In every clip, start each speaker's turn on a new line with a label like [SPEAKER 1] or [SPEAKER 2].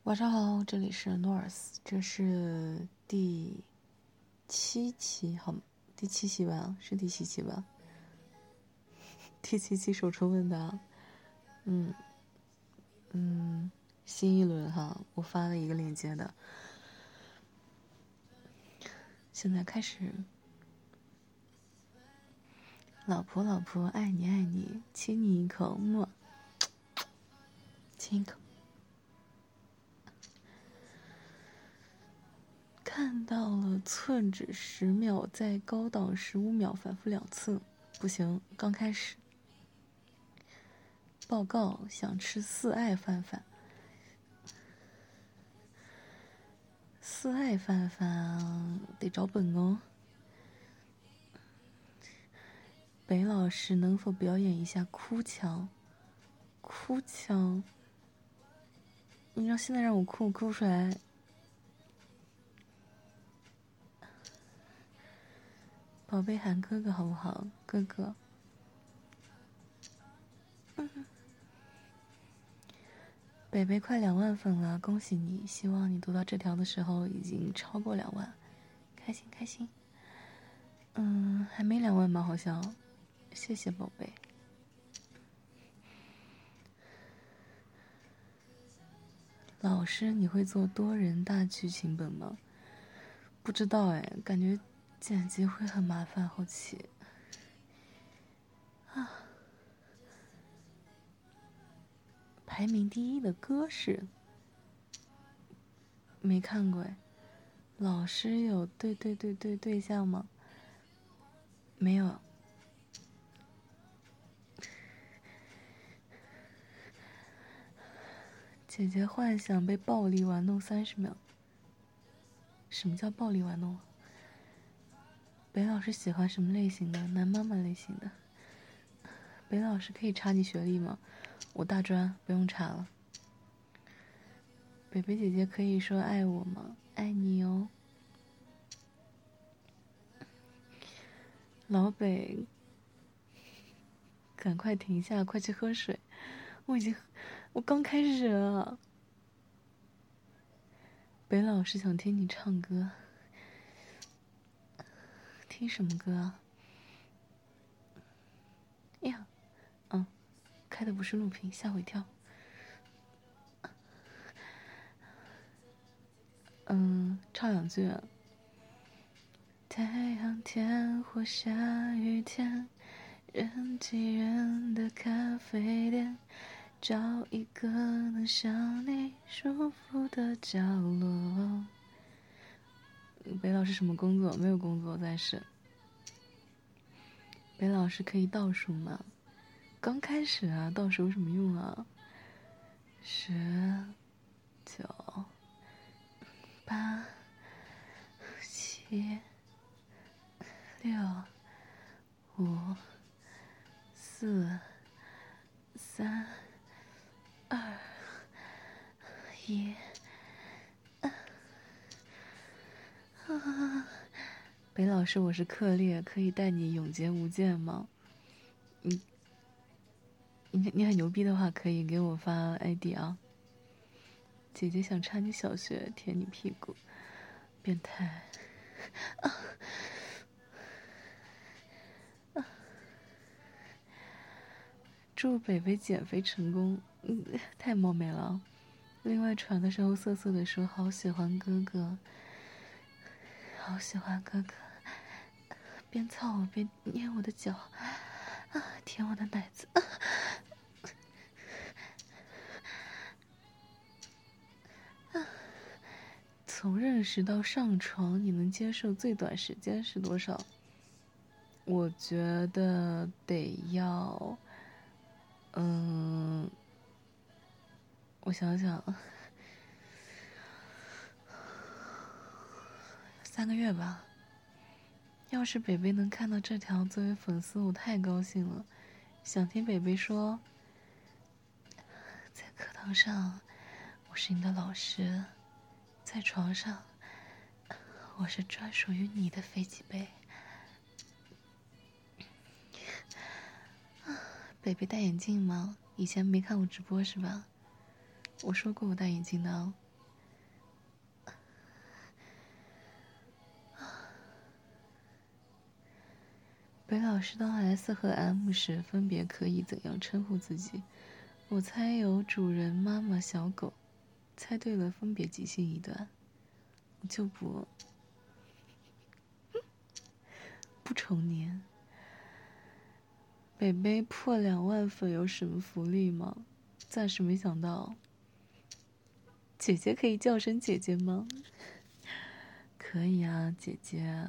[SPEAKER 1] 晚上好，这里是 North， 这是第7期，好吗？第7期吧，是第7期吧？第7期手冲问答，新一轮哈，我发了一个链接的，现在开始。老婆老婆爱你爱你，亲你一口，么，亲一口。看到了寸指10秒，在高档15秒反复2次，不行，刚开始。报告，想吃4爱饭饭。4爱饭饭得找本哦。北老师能否表演一下哭腔？哭腔？你让现在让我哭，我哭不出来。宝贝喊哥哥好不好？哥哥。北北快2万粉了，恭喜你！希望你读到这条的时候已经超过2万，开心开心。还没2万吧？好像。谢谢宝贝。老师，你会做多人大剧情本吗？不知道哎，感觉剪辑会很麻烦，后期。排名第1的歌是？没看过哎。老师有对象吗？没有。姐姐幻想被暴力玩弄30秒。什么叫暴力玩弄？北老师喜欢什么类型的？男妈妈类型的。北老师可以查你学历吗？我大专，不用查了。北北姐姐可以说爱我吗？爱你哦。老北，赶快停下，快去喝水。我刚开始了。北老师想听你唱歌。听什么歌啊？呀，开的不是录屏，吓我一跳。唱2句。太阳天或下雨天，人挤人的咖啡店，找一个能像你舒服的角落。北老师什么工作？没有工作，暂时。北老师可以倒数吗？刚开始啊，倒数有什么用啊？10、9、8、7、6、5、4、3、2、1。北老师，我是克烈，可以带你永劫无间吗？你很牛逼的话，可以给我发 ID 啊。姐姐想插你小穴，舔你屁股，变态。祝北北减肥成功。太冒昧了。另外传的时候涩涩的说好喜欢哥哥，好喜欢哥哥，边操我边捏我的脚，舔我的奶子。从认识到上床，你能接受最短时间是多少？我觉得得要，我想想，3个月吧。要是北北能看到这条，作为粉丝我太高兴了。想听北北说，在课堂上我是你的老师，在床上我是专属于你的飞机杯。北北戴眼镜吗？以前没看我直播是吧？我说过我戴眼镜的。 北老师当 S 和 M 时分别可以怎样称呼自己？我猜有主人、妈妈、小狗。猜对了，分别即兴一段。我就不重念。北北破2万粉有什么福利吗？暂时没想到。姐姐可以叫声姐姐吗？可以啊，姐姐。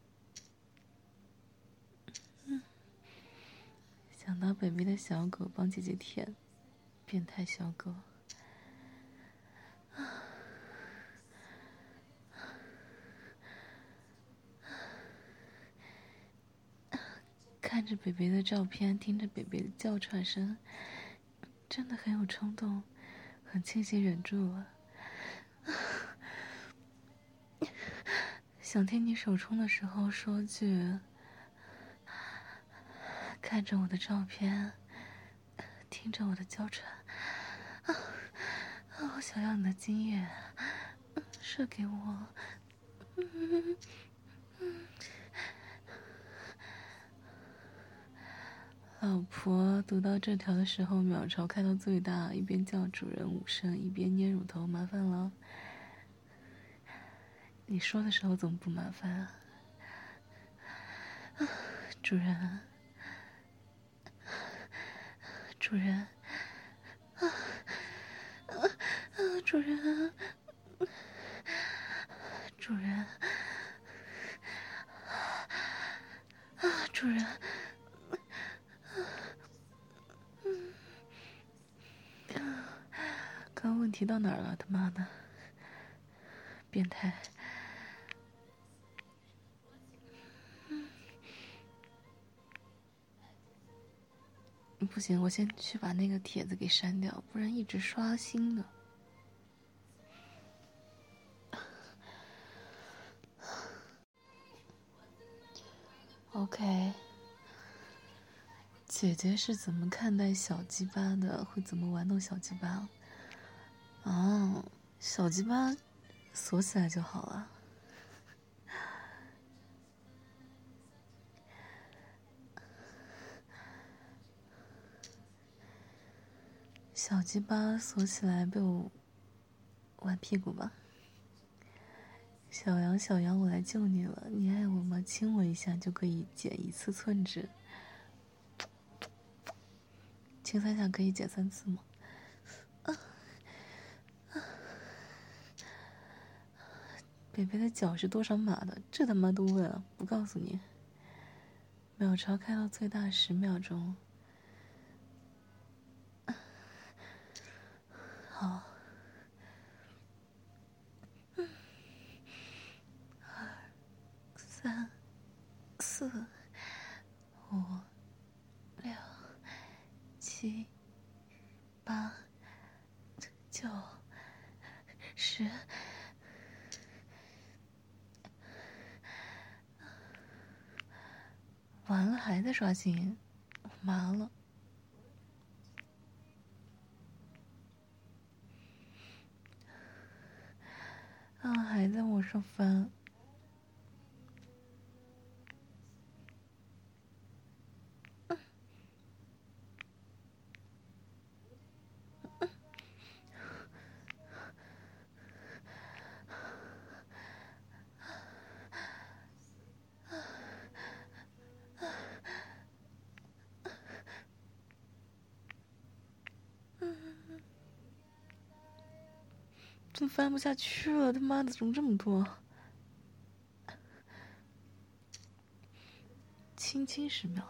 [SPEAKER 1] 想到北北的小狗帮姐姐舔，变态小狗。看着北北的照片，听着北北的叫喘声，真的很有冲动，很庆幸忍住了。想听你手冲的时候说句，看着我的照片，听着我的娇喘，我想要你的精液，射给我。老婆读到这条的时候，秒朝开到最大，一边叫主人5声，一边捏乳头，麻烦了。你说的时候怎么不麻烦啊？主人，主人，主人，主人，主人。刚问题到哪儿了？他妈的，变态！不行，我先去把那个帖子给删掉，不然一直刷新的。OK， 姐姐是怎么看待小鸡巴的？会怎么玩弄小鸡巴？哦，小鸡巴锁起来就好了。小鸡巴锁起来被我玩屁股吧。小羊，小羊，我来救你了，你爱我吗？亲我一下就可以减1次寸指。亲3下可以减3次吗？北北的脚是多少码的？这他妈都问啊！不告诉你。秒朝开到最大10秒钟。好。2、3、4、5、6、7、8、9、10。完了还在刷新，我麻了。还在往上翻。真翻不下去了，他妈的怎么这么多？轻轻10秒。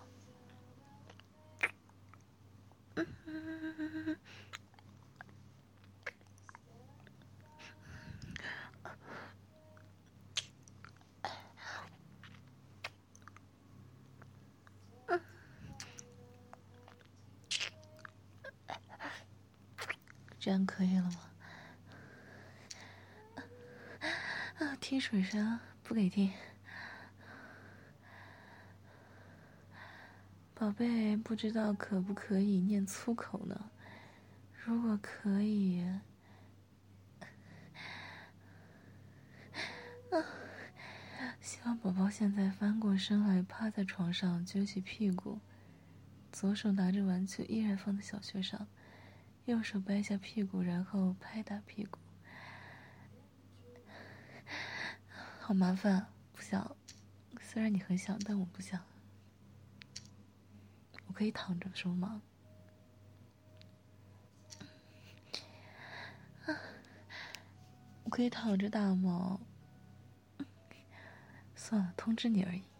[SPEAKER 1] 这样可以了吗？听水声，不给听。宝贝，不知道可不可以念粗口呢？如果可以，希望宝宝现在翻过身来，趴在床上，撅起屁股，左手拿着玩具依然放在小穴上，右手掰下屁股，然后拍打屁股。好麻烦，不想。虽然你很想，但我不想。我可以躺着说吗？我可以躺着打吗？算了，通知你而已。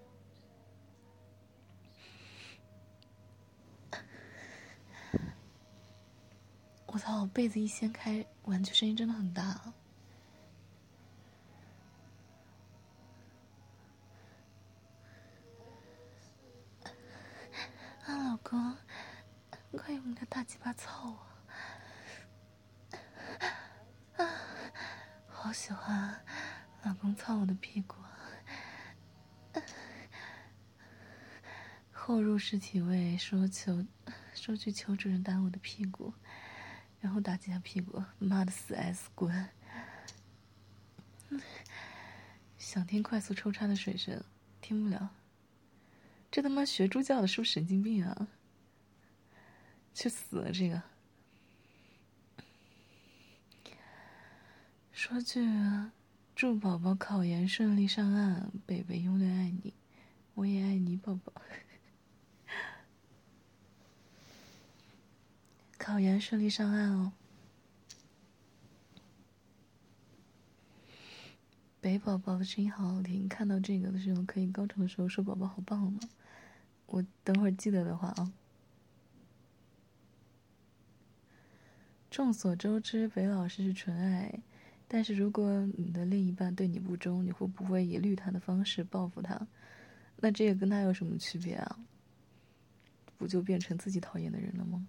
[SPEAKER 1] 我操，被子一掀开，玩具声音真的很大啊。老公，快用你的大鸡巴操我！好喜欢老公操我的屁股，后入式体位，说句求主人打我的屁股，然后打几下屁股，妈的死 S 滚！想听快速抽插的水声，听不了。这他妈学猪叫的是不是神经病啊？去死了这个！说句祝宝宝考研顺利上岸，北北永远爱你，我也爱你，宝宝。考研顺利上岸哦。北宝宝的声音好好听，看到这个的时候可以高潮的时候说宝宝好棒吗？我等会儿记得的话啊。众所周知，北老师是纯爱，但是如果你的另一半对你不忠，你会不会以绿他的方式报复他？那这个跟他有什么区别啊？不就变成自己讨厌的人了吗？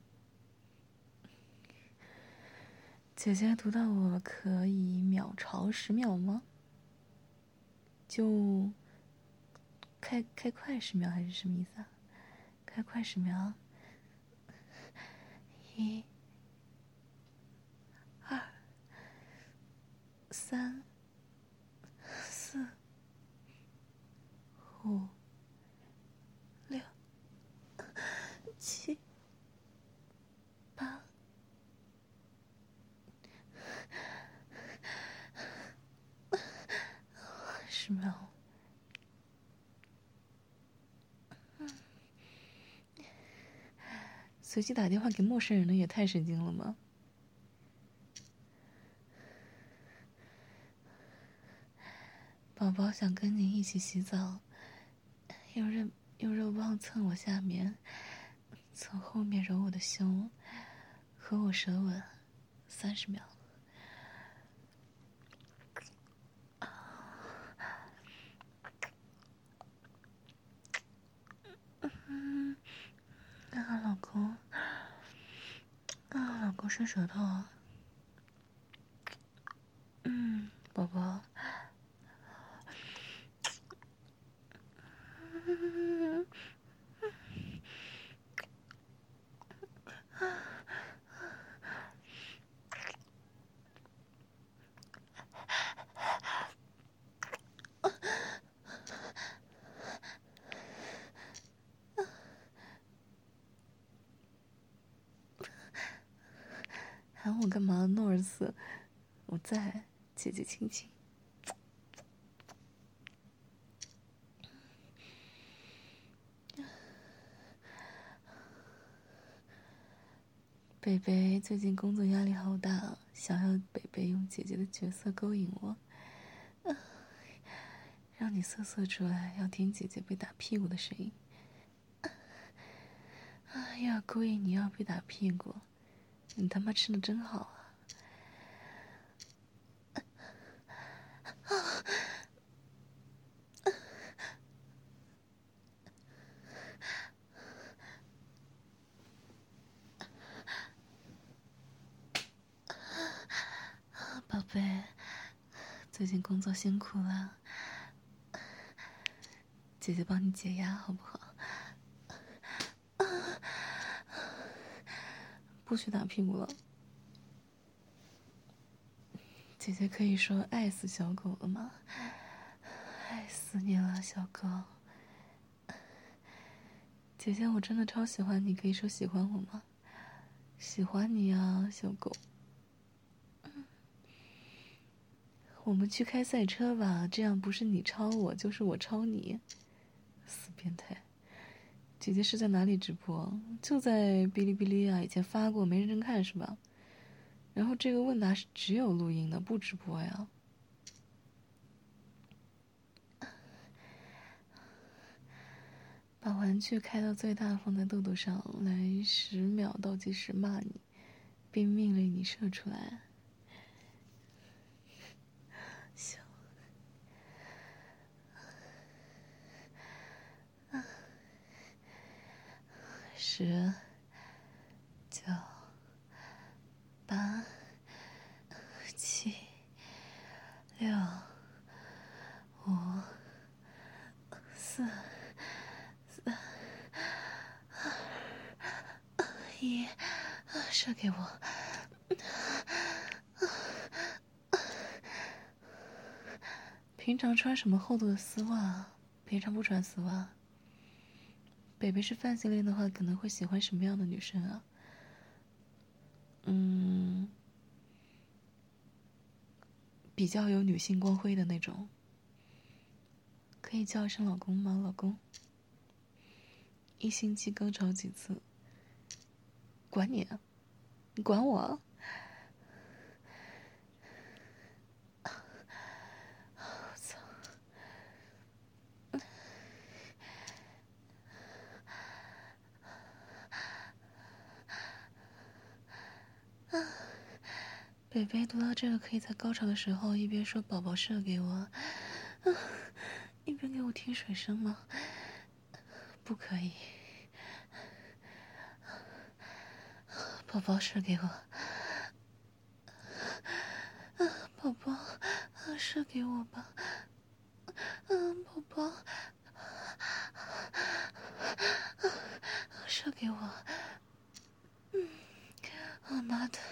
[SPEAKER 1] 姐姐读到我可以秒潮10秒吗？就开快10秒还是什么意思啊？开快10秒。1、2、3、4、5、6、7、8、10秒。随机打电话给陌生人的也太神经了吧！宝宝想跟你一起洗澡，用肉棒蹭我下面，从后面揉我的胸，和我舌吻30秒。老公，老公伸舌头。宝宝。喊我干嘛？诺尔斯，我在，姐姐亲亲。北北最近工作压力好大，想要北北用姐姐的角色勾引我，让你瑟瑟出来，要听姐姐被打屁股的声音。要勾引你要被打屁股，你他妈吃的真好啊！宝贝，最近工作辛苦了，姐姐帮你解压好不好？不许打屁股了，姐姐可以说爱死小狗了吗？爱爱死你了，小狗。姐姐，我真的超喜欢你，可以说喜欢我吗？喜欢你啊，小狗。我们去开赛车吧，这样不是你超我，就是我超你。死变态！姐姐是在哪里直播？就在哔哩哔哩啊，以前发过，没认真看是吧？然后这个问答是只有录音的，不直播呀。把玩具开到最大，放在豆豆上，来10秒倒计时骂你，并命令你射出来。行。10、9、8、7、6、5、4、3、2、1，射给我！平常穿什么厚度的丝袜？平常不穿丝袜。北北是泛性恋的话，可能会喜欢什么样的女生啊？比较有女性光辉的那种。可以叫一声老公吗？老公。1星期高潮几次？管你，你管我？我操！北北读到这个，可以在高潮的时候一边说宝宝射给我，一边给我听水声吗？不可以。宝宝射给我，宝宝，射给我吧，宝宝，射给我，妈的，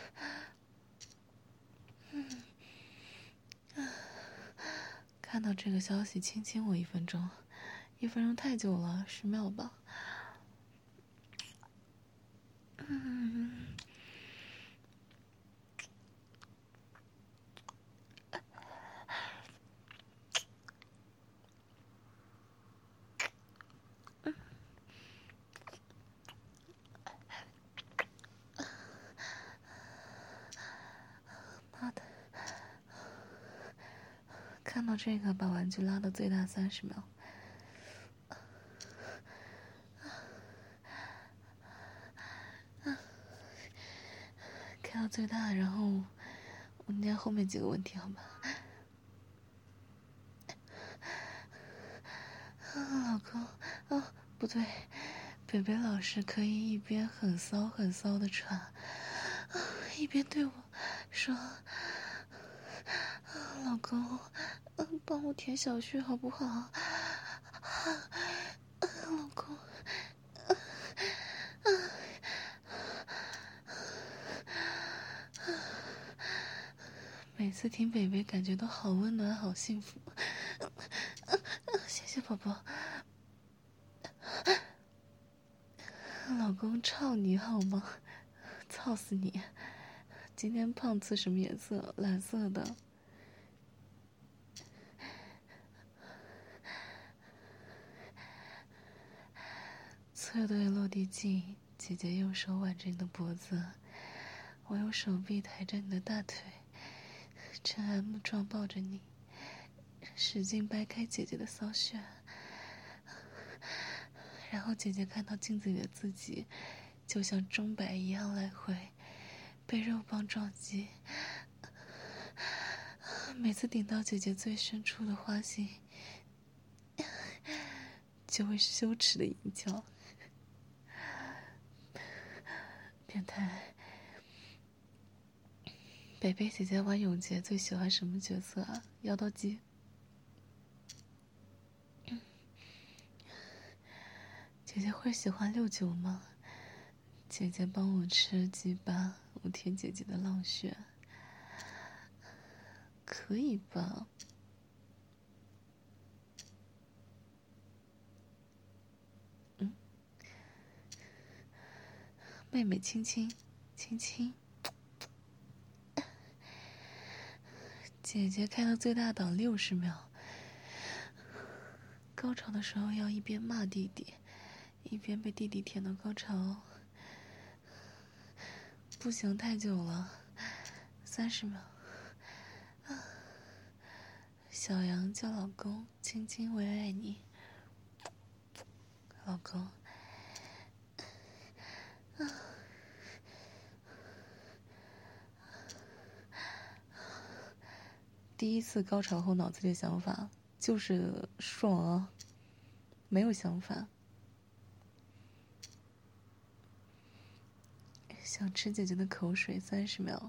[SPEAKER 1] 看到这个消息，亲亲我1分钟，1分钟太久了，10秒吧。妈的！看到这个，把玩具拉到最大30秒。开到最大，然后我念后面几个问题，好吧？老公，不对，北北老师可以一边很骚很骚的喘，一边对我说：“老公，帮我舔小穴好不好？老公。”每次听北北，感觉都好温暖，好幸福。谢谢宝宝。老公，操你好吗？操死你！今天胖次什么颜色？蓝色的。侧对落地镜，姐姐用手挽着你的脖子，我用手臂抬着你的大腿，呈 M 状抱着你，使劲掰开姐姐的骚穴，然后姐姐看到镜子里的自己，就像钟摆一样来回，被肉棒撞击。每次顶到姐姐最深处的花心，就会羞耻的吟叫。变态。北北姐姐玩永劫最喜欢什么角色啊？妖刀姬。姐姐会喜欢69吗？姐姐帮我吃鸡巴，我舔姐姐的浪穴，可以吧？ 妹妹亲亲亲亲。姐姐开了最大档60秒。高潮的时候要一边骂弟弟，一边被弟弟舔到高潮。不行，太久了，30秒。小杨叫老公，亲亲，我也爱你，老公。第一次高潮后脑子里的想法就是爽啊，没有想法。想吃姐姐的口水，30秒。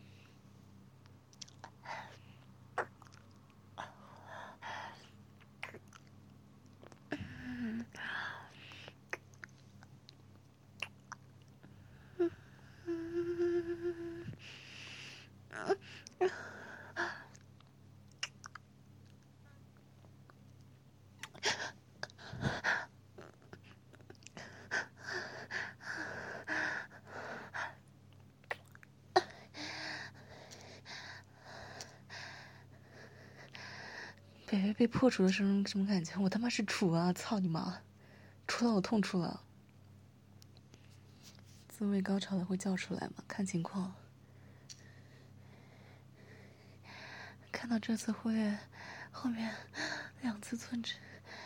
[SPEAKER 1] 北北被破除的时候什么感觉？我他妈是处啊！操你妈！处到我痛处了。自慰高潮了会叫出来吗？看情况。看到这次忽略后面2次寸指。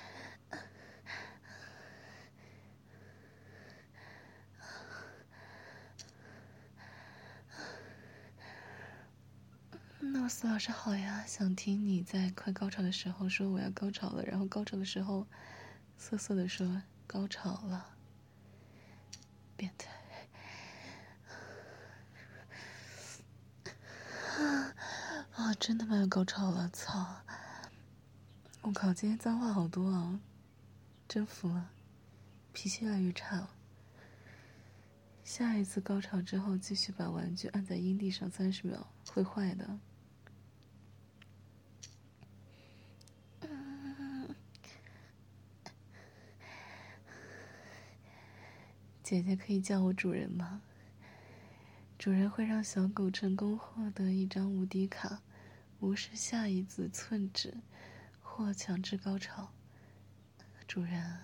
[SPEAKER 1] 诺斯老师好呀，想听你在快高潮的时候说我要高潮了，然后高潮的时候瑟瑟的说高潮了，变态。啊，真他妈要高潮了，操！我靠，今天脏话好多啊，真服了，脾气越来越差了。下一次高潮之后，继续把玩具按在阴蒂上30秒，会坏的。姐姐可以叫我主人吗？主人会让小狗成功获得一张无敌卡，无视下一次寸指或强制高潮。主人，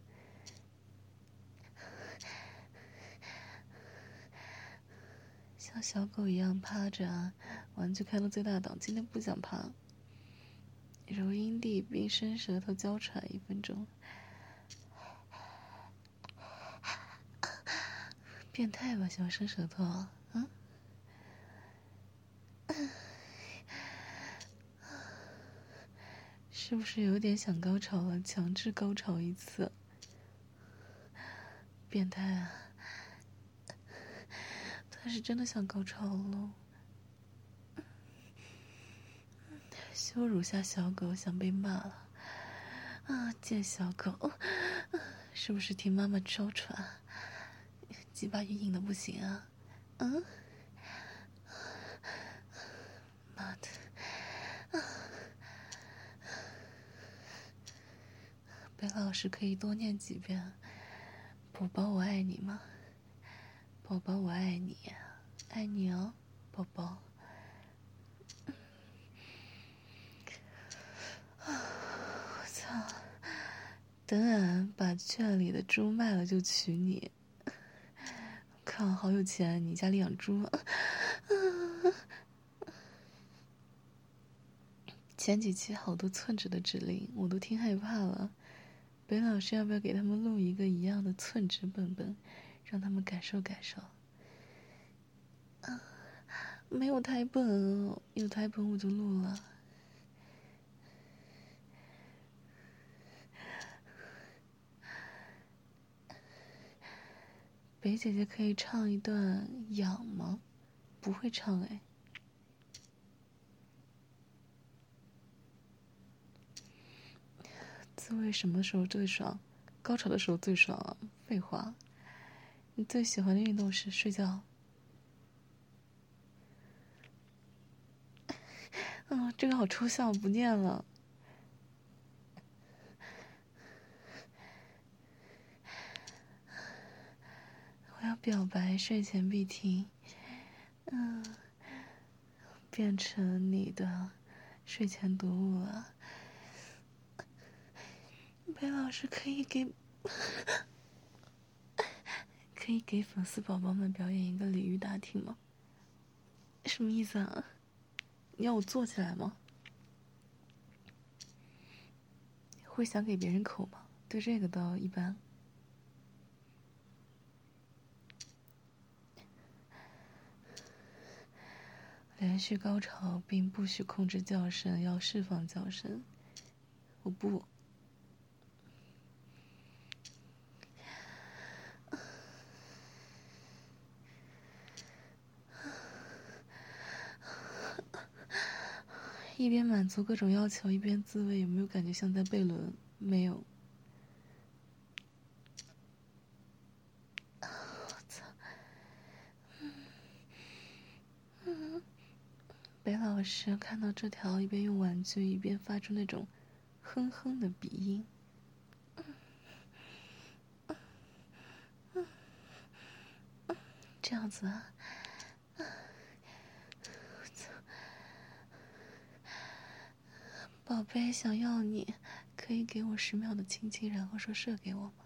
[SPEAKER 1] 像小狗一样趴着啊！玩具开到最大档，今天不想趴。揉阴蒂并伸舌头娇喘1分钟。变态吧，喜欢伸舌头啊？是不是有点想高潮了？强制高潮1次。变态啊！他是真的想高潮了。羞辱下小狗，想被骂了。啊，贱小狗，是不是听妈妈娇喘？鸡巴硬的不行啊！妈的！北老师可以多念几遍。宝宝，我爱你吗？宝宝，我爱你，爱你哦，宝宝。我操！等俺把圈里的猪卖了就娶你。靠，好有钱，你家里养猪？前几期好多寸指的指令，我都听害怕了。北老师要不要给他们录一个一样的寸指本本，让他们感受感受？没有台本，有台本我就录了。北姐姐可以唱一段痒吗？不会唱哎。自慰什么时候最爽？高潮的时候最爽啊！废话。你最喜欢的运动是睡觉？这个好抽象，不念了。我要表白睡前必听，变成你的睡前读物了。北老师可以给粉丝宝宝们表演一个鲤鱼打挺吗？什么意思啊？你要我坐起来吗？会想给别人口吗？对这个倒一般。连续高潮并不许控制叫声，要释放叫声。我不。一边满足各种要求，一边自慰，有没有感觉像在悖论？没有。我操！北老师看到这条，一边用玩具，一边发出那种哼哼的鼻音。这样子啊。宝贝，想要你，可以给我10秒的亲亲，然后说射给我吗？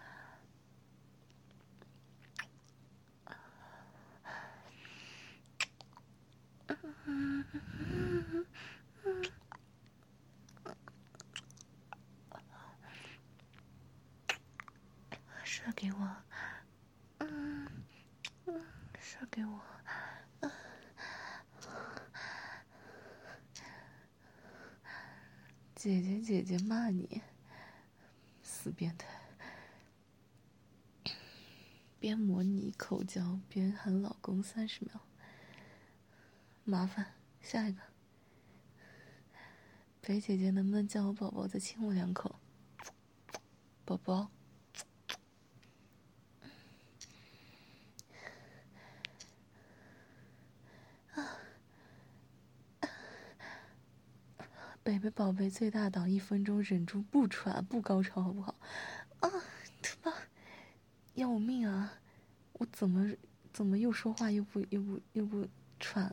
[SPEAKER 1] 射给我，射给我。姐姐骂你，死变态！边模拟口交边喊老公30秒，麻烦。下一个，北姐姐能不能叫我宝宝再亲我2口？宝宝。北北宝贝最大档1分钟，忍住不喘不高潮好不好？啊，他妈，要我命啊！我怎么又说话又不喘？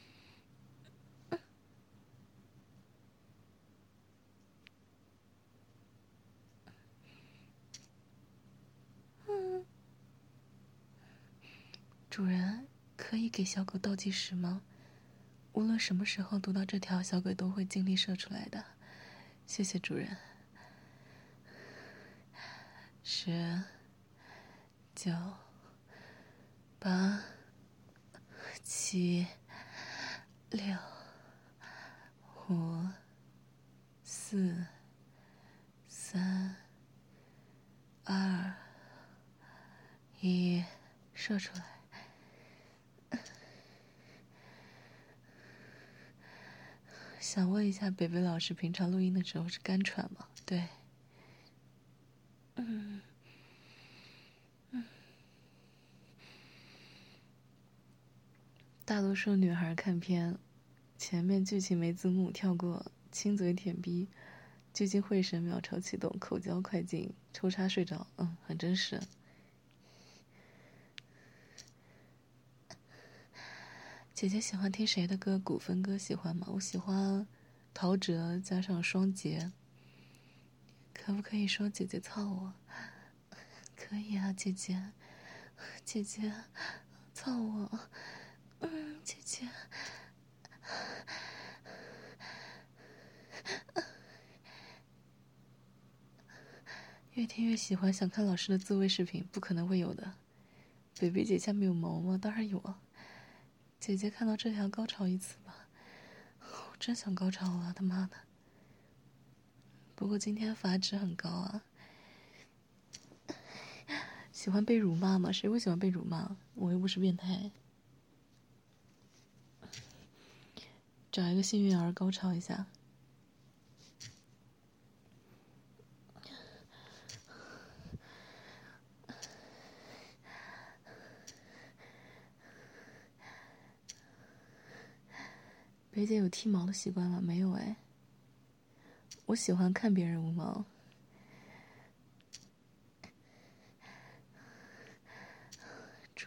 [SPEAKER 1] 主人，可以给小狗倒计时吗？无论什么时候读到这条，小狗都会尽力射出来的。谢谢主人。10、9、8、7、6、5、4、3、2、1，射出来。想问一下，北北老师平常录音的时候是干喘吗？对。大多数女孩看片，前面剧情没字幕，跳过，亲嘴舔逼，聚精会神，秒潮启动，口交快进，抽插睡着，很真实。姐姐喜欢听谁的歌？古风歌喜欢吗？我喜欢陶喆加上双杰。可不可以说姐姐操我？可以啊，姐姐，姐姐，操我，姐姐。越听越喜欢，想看老师的自慰视频，不可能会有的。baby 姐下面有毛吗？当然有啊。姐姐看到这条高潮1次吧，我真想高潮啊！他妈的。不过今天阀值很高啊。喜欢被辱骂吗？谁会喜欢被辱骂？我又不是变态。找一个幸运儿高潮一下。北姐有剃毛的习惯吗？没有哎。我喜欢看别人无毛。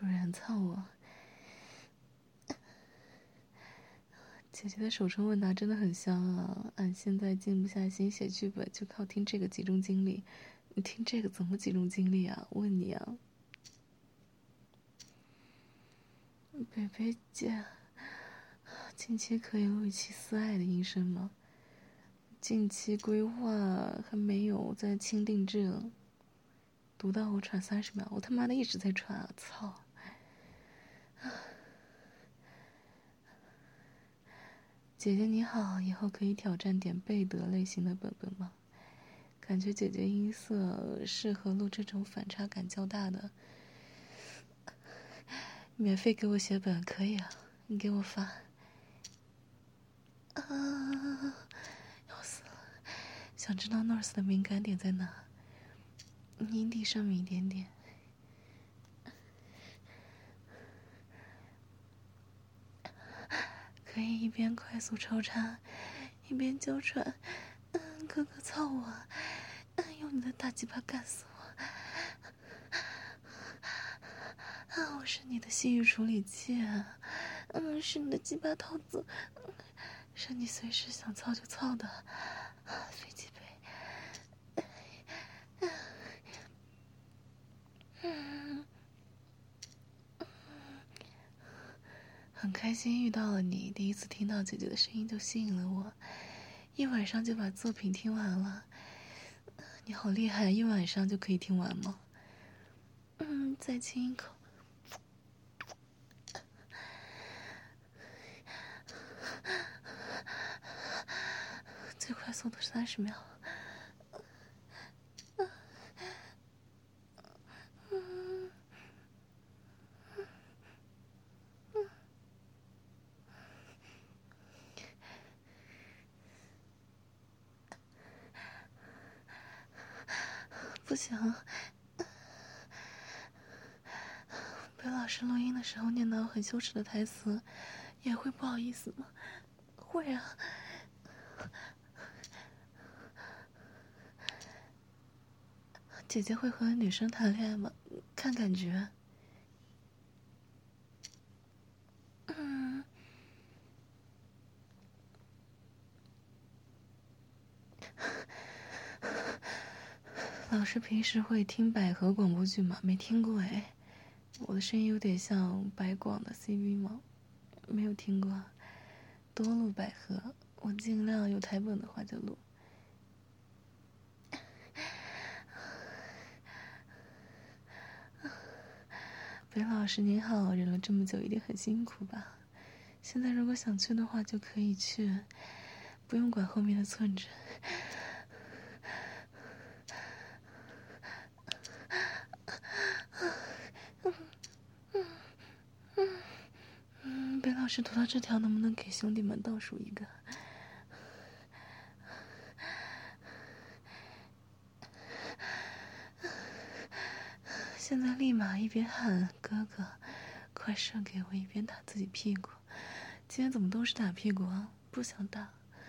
[SPEAKER 1] 主人操我。姐姐的手冲问答真的很香啊！俺现在静不下心写剧本，就靠听这个集中精力。你听这个怎么集中精力啊？问你啊，北北姐，近期可以录一期私爱的音声吗？近期规划还没有，在清定制了。读到我喘30秒，我他妈的一直在喘啊！操！姐姐你好，以后可以挑战点贝德类型的本本吗？感觉姐姐音色适合录这种反差感较大的。免费给我写本可以啊，你给我发。啊，要死了！想知道 North 的敏感点在哪？阴蒂上面一点点。可以一边快速抽插，一边娇喘。哥哥操我！用你的大鸡巴干死我！我是你的性欲处理器啊！是你的鸡巴套子，是你随时想操就操的飞机杯。很开心遇到了你，第一次听到姐姐的声音就吸引了我，一晚上就把作品听完了。你好厉害，一晚上就可以听完吗？再亲一口。最快速度30秒。不行，北老师录音的时候念到很羞耻的台词，也会不好意思吗？会啊。姐姐会和女生谈恋爱吗？看感觉。老师平时会听百合广播剧吗？没听过哎。我的声音有点像百广的 CV 吗？没有听过。多录百合，我尽量有台本的话就录。北老师您好，忍了这么久一定很辛苦吧？现在如果想去的话就可以去，不用管后面的寸指。北老师读到这条，能不能给兄弟们倒数一个？现在立马一边喊哥哥，快射给我，一边打自己屁股。今天怎么都是打屁股啊？不想打。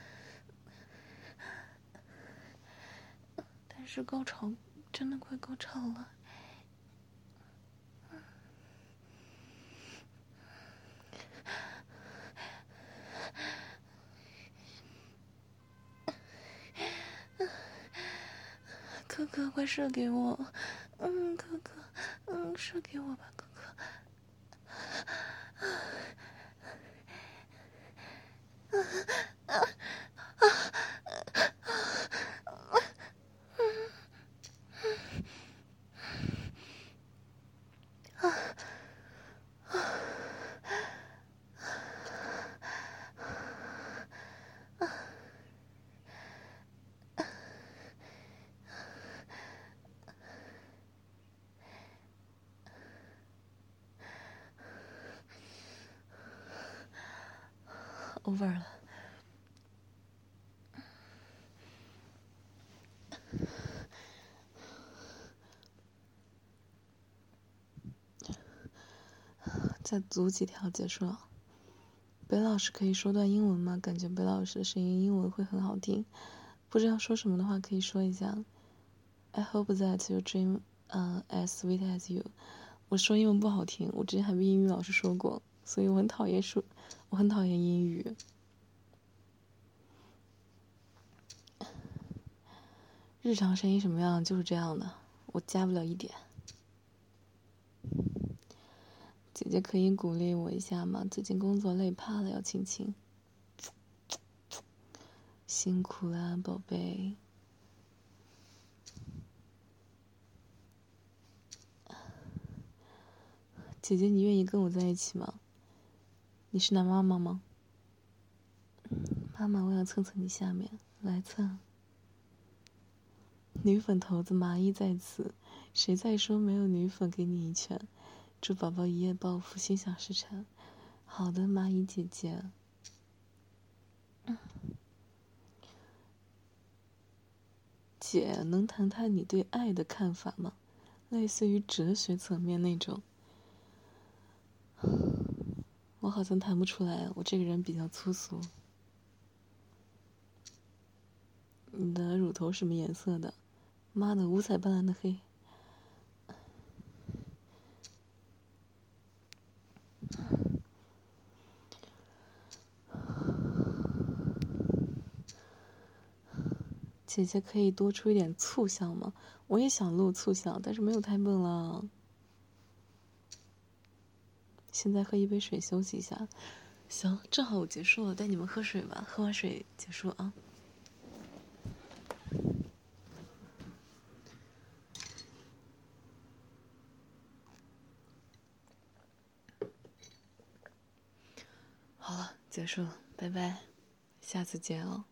[SPEAKER 1] 但是高潮真的快高潮了。哥哥，快射给我！哥哥，射给我吧，哥哥。over 了。再读几条结束了。北老师可以说段英文吗？感觉北老师的声音英文会很好听。不知道说什么的话可以说一下。I hope that your dream as sweet as you。 我说英文不好听，我之前还被英语老师说过，所以我很讨厌英语。日常声音什么样就是这样的，我加不了一点。姐姐可以鼓励我一下吗？最近工作累怕了，要亲亲。辛苦啦，宝贝。姐姐，你愿意跟我在一起吗？你是男妈妈吗？妈妈，我想蹭蹭你下面，来蹭。女粉头子麻衣在此，谁再说没有女粉，给你一拳。祝宝宝一夜暴富，心想事成。好的，蚂蚁姐姐。姐，能谈谈你对爱的看法吗？类似于哲学层面那种。我好像谈不出来，我这个人比较粗俗。你的乳头什么颜色的？妈的，五彩斑斓的黑。姐姐可以多出一点醋香吗？我也想录醋香，但是没有台本了。现在喝一杯水休息一下。行，正好我结束了，带你们喝水吧。喝完水结束啊。好了，结束了，拜拜，下次见哦。